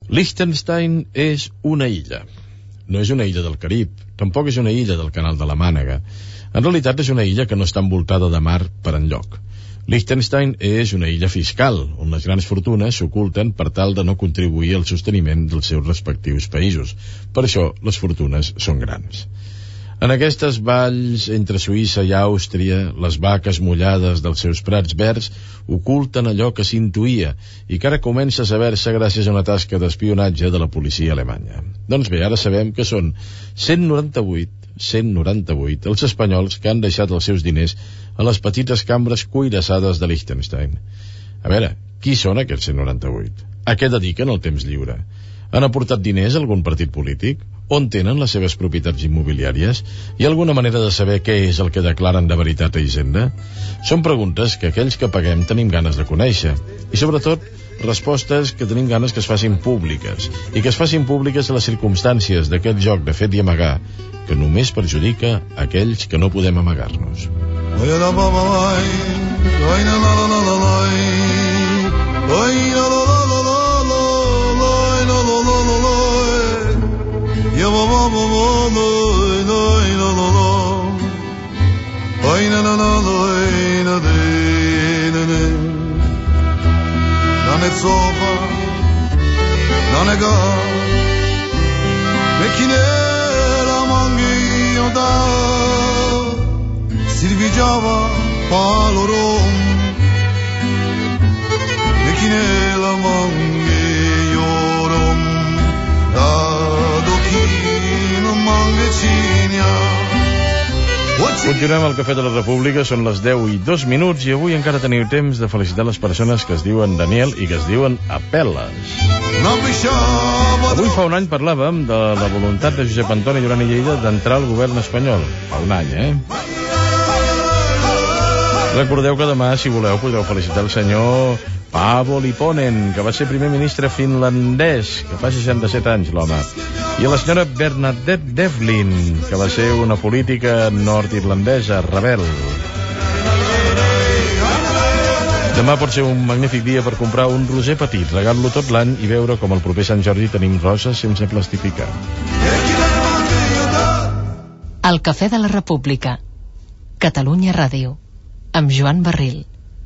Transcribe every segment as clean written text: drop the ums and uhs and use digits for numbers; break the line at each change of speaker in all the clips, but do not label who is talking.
Liechtenstein és una illa. No és una illa del Carib, tampoc és una illa del Canal de la Mànega. En realitat és una illa que no està envoltada de mar per enlloc. Liechtenstein és una illa fiscal, on les grans fortunes s'oculten per tal de no contribuir al sosteniment dels seus respectius països. Per això les fortunes són grans. En aquestes valls entre Suïssa i Àustria, les vaques mullades dels seus prats verds oculten allò que s'intuïa i que ara comença a saber-se gràcies a una tasca d'espionatge de la policia alemanya. Doncs bé, ara sabem que són 198 els espanyols que han deixat els seus diners a les petites cambres cuirassades de Liechtenstein. A veure, qui són aquests 198? A què dediquen el temps lliure? Han aportat diners a algun partit polític? On tenen les seves propietats immobiliàries? Hi ha alguna manera de saber què és el que declaren de veritat a Hisenda? Són preguntes que aquells que paguem tenim ganes de conèixer. I sobretot, respostes que tenim ganes que es facin públiques. I que es facin públiques a les circumstàncies d'aquest joc de fet i amagar que només perjudica aquells que no podem amagar-nos. Continuem al Cafè de la República, són les 10:02 i avui encara teniu temps de felicitar les persones que es diuen Daniel i que es diuen Apel·les. Avui fa un any parlàvem de la voluntat de Josep Antoni Duran i Lleida d'entrar al govern espanyol. Fa un any, Recordeu que demà, si voleu, podreu felicitar el senyor Paavo Lipponen, que va ser primer ministre finlandès, que fa 67 anys, l'home. I a la senyora Bernadette Devlin, que va ser una política nord-irlandesa, rebel. Demà pot ser un magnífic dia per comprar un roser petit, regar-lo tot l'any i veure com el proper Sant Jordi tenim roses sense plastificar.
El Cafè de la República, Catalunya Ràdio, amb Joan Barril.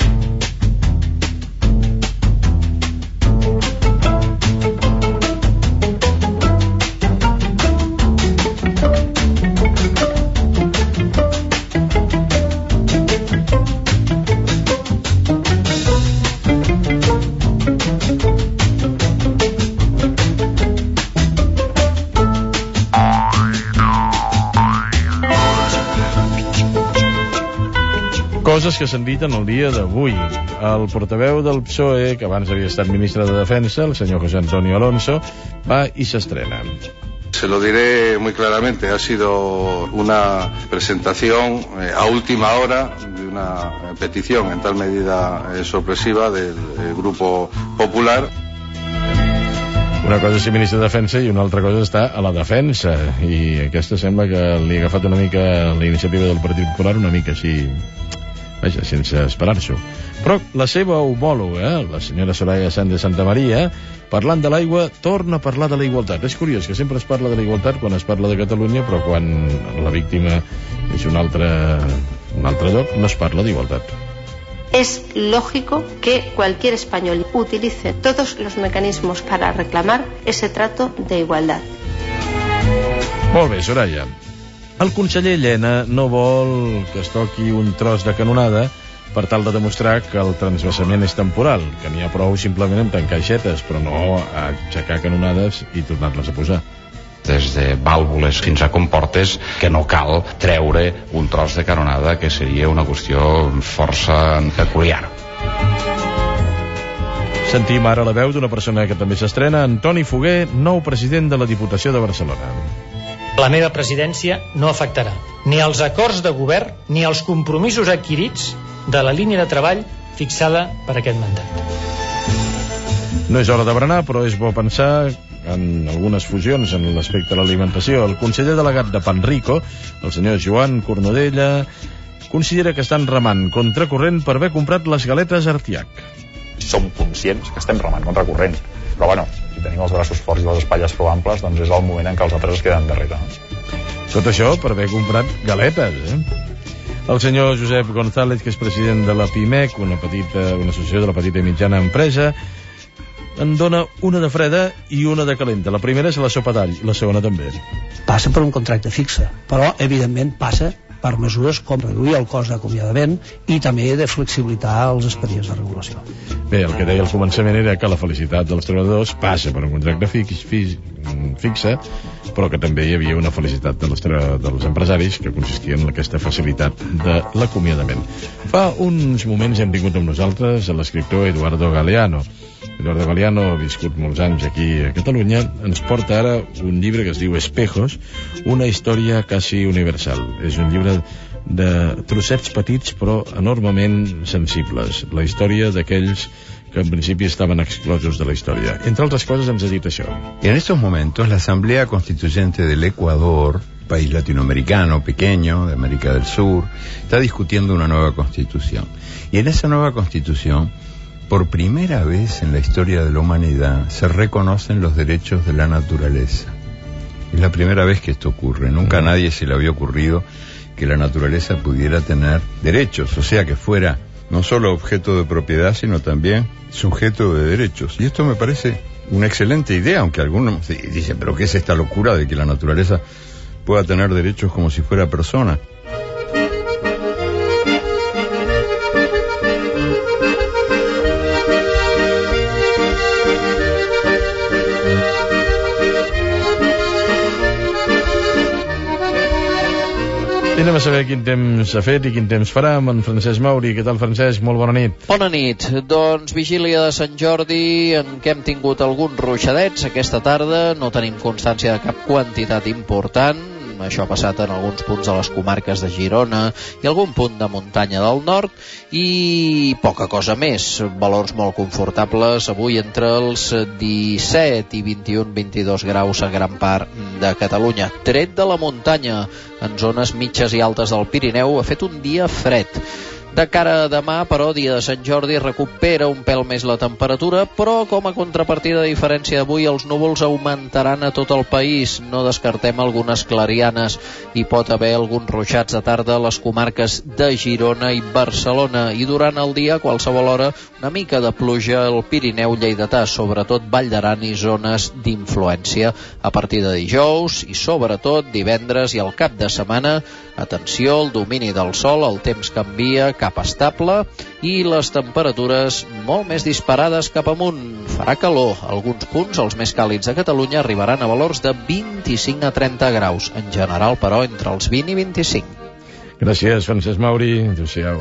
Coses que s'han dit en el dia d'avui. El portaveu del PSOE, que abans havia estat ministre de Defensa, el senyor José Antonio Alonso, va i s'estrena.
Se lo diré muy claramente, ha sido una presentación a última hora de una petición en tal medida sorpresiva del Grupo Popular.
Una cosa és ser ministre de Defensa i una altra cosa és estar a la defensa, i aquesta sembla que li ha agafat una mica la iniciativa del Partit Popular, una mica així, vaja, sense esperar-s'ho. Però la seva homòloga, la senyora Soraya Sáenz de Santamaría, parlant de l'aigua, torna a parlar de la igualtat. És curiós que sempre es parla de la igualtat quan es parla de Catalunya, però quan la víctima és un altre lloc, no es parla d'igualtat.
Es lógico que cualquier español utilice todos los mecanismos para reclamar ese trato de igualdad.
Molt bé, Soraya. El conseller Llena no vol que es toqui un tros de canonada per tal de demostrar que el transvasament és temporal, que n'hi ha prou simplement amb tancar aixetes, però no aixecar canonades i tornar-les a posar.
Des de vàlvules fins a comportes, que no cal treure un tros de canonada, que seria una qüestió força peculiar.
Sentim ara la veu d'una persona que també s'estrena, Antoni Foguer, nou president de la Diputació de Barcelona.
La meva presidència no afectarà ni els acords de govern ni els compromisos adquirits de la línia de treball fixada per aquest mandat.
No és hora de berenar, però és bo pensar en algunes fusions en l'aspecte de l'alimentació. El conseller delegat de Panrico, el senyor Joan Cornudella, considera que estan remant contracorrent per haver comprat les galetes Artiach.
som conscients que estem remant contra corrents, però bueno, si tenim els braços forts i les espatlles prou amples, doncs és el moment en què els altres es queden darrere.
Tot això per haver comprat galetes, El senyor Josep González, que és president de la PIMEC, una associació de la petita i mitjana empresa, en dona una de freda i una de calenta. La primera és la sopa d'all, la segona també.
Passa per un contracte fixe, però evidentment passa per mesures com reduir el cost d'acomiadament i també de flexibilitar els expedients de regulació.
Bé, el que deia al començament era que la felicitat dels treballadors passa per un contracte fixe, però que també hi havia una felicitat dels empresaris que consistia en aquesta facilitat de l'acomiadament. Fa uns moments hem tingut amb nosaltres l'escriptor Eduardo Galeano. Eduardo Galeano ha viscut molts anys aquí a Catalunya, ens porta ara un llibre que es diu Espejos, una història quasi universal. És un llibre de trossets petits però enormement sensibles. La història d'aquells que en principi estaven exclosos de la història. Entre altres coses ens ha dit això.
En estos momentos la Asamblea Constituyente del Ecuador, país latinoamericano pequeño de América del Sur, está discutiendo una nueva constitución. Y en esa nueva constitución, por primera vez en la historia de la humanidad, se reconocen los derechos de la naturaleza. Es la primera vez que esto ocurre. Nunca a nadie se le había ocurrido que la naturaleza pudiera tener derechos, o sea, que fuera no solo objeto de propiedad, sino también sujeto de derechos. Y esto me parece una excelente idea, aunque algunos dicen, ¿pero qué es esta locura de que la naturaleza pueda tener derechos como si fuera persona?
I anem a saber quin temps ha fet i quin temps farà amb en Francesc Mauri. Què tal, Francesc? Molt bona nit.
Bona nit. Doncs vigília de Sant Jordi en què hem tingut alguns ruixadets aquesta tarda. No tenim constància de cap quantitat important. Això ha passat en alguns punts de les comarques de Girona i algun punt de muntanya del nord i poca cosa més. Valors molt confortables avui entre els 17 i 21-22 graus a gran part de Catalunya. Tret de la muntanya, en zones mitges i altes del Pirineu, ha fet un dia fred. De cara a demà, però, dia de Sant Jordi, recupera un pèl més la temperatura, però com a contrapartida, a diferència d'avui, els núvols augmentaran a tot el país. No descartem algunes clarianes. Hi pot haver alguns ruixats de tarda a les comarques de Girona i Barcelona. I durant el dia, a qualsevol hora, una mica de pluja al Pirineu lleidatà, sobretot Vall d'Aran i zones d'influència. A partir de dijous i sobretot divendres i al cap de setmana, atenció, el domini del sol, el temps canvia cap estable i les temperatures molt més disparades cap amunt. Farà calor. Alguns punts, els més càlids de Catalunya, arribaran a valors de 25 a 30 graus. En general, però, entre els 20 i 25.
Gràcies, Francesc Mauri. Adéu-siau.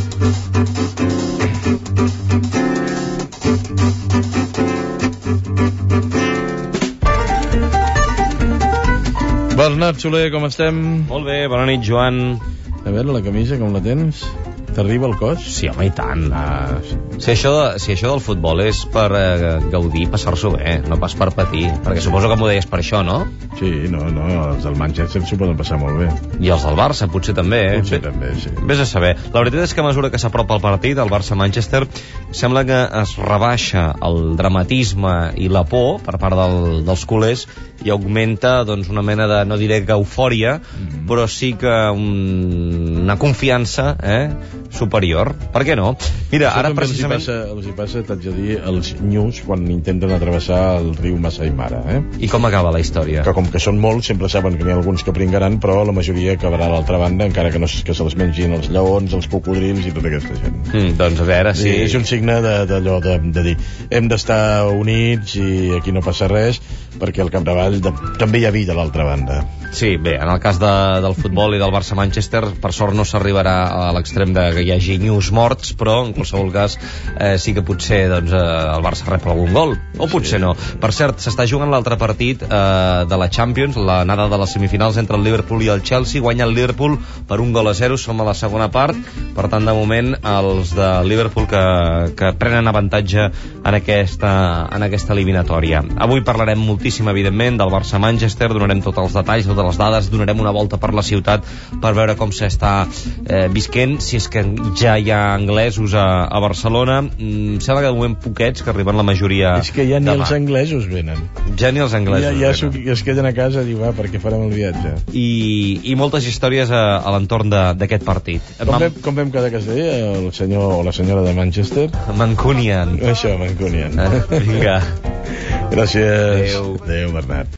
Bernat Soler, com estem?
Molt bé, bona nit, Joan.
A veure, la camisa, com la tens? T'arriba el cos?
Sí, home, i tant. Si això del futbol és per gaudir, passar-s'ho bé, no pas per patir. Perquè suposo que m'ho deies per això, no?
Sí, no, els del Manchester s'ho poden passar molt bé.
I els del Barça, potser també,
Potser també, sí.
Vés a saber. La veritat és que a mesura que s'apropa el partit, el Barça-Manchester, sembla que es rebaixa el dramatisme i la por per part dels culers i augmenta, doncs, una mena de, no diré que eufòria, però sí que una confiança, superior. Per què no? Mira, ara precisament...
Els hi passa, t'haig de dir, els nyus quan intenten atravessar el riu Masai Mara,
I com acaba la història?
Que com que són molts, sempre saben que n'hi ha alguns que pringaran, però la majoria acabarà a l'altra banda, encara que no que se les mengin els lleons, els cocodrils i tota aquesta gent.
Doncs a veure si...
És un signe d'allò de dir hem d'estar units i aquí no passa res, perquè al capdavall també hi ha vida a l'altra banda.
Sí, bé, en el cas del futbol i del Barça-Manchester, per sort no s'arribarà a l'extrem de que hi hagi nyus morts, però en qualsevol cas sí que potser doncs, el Barça rep algun gol, o potser no. Per cert, s'està jugant l'altre partit de la Champions, l'anada de les semifinals entre el Liverpool i el Chelsea. Guanya el Liverpool per 1-0, som a la segona part, per tant, de moment, els de Liverpool que prenen avantatge en aquesta eliminatòria. Avui parlarem moltíssim, evidentment, del Barça-Manchester, donarem tots els detalls, totes les dades, donarem una volta per la ciutat per veure com s'està visquent, si és que ja hi ha anglesos a Barcelona. Sembla que de moment poquets, que arriben la majoria
és que ja ni
demà.
els anglesos venen.
Ja ni els anglesos
ja es queden a casa i diu, perquè farem el viatge.
I moltes històries a l'entorn d'aquest partit.
Com vam quedar que es deia el senyor o la senyora de Manchester?
Mancunian.
Això, Mancunian.
Vinga.
Gràcies. Adéu, Bernat.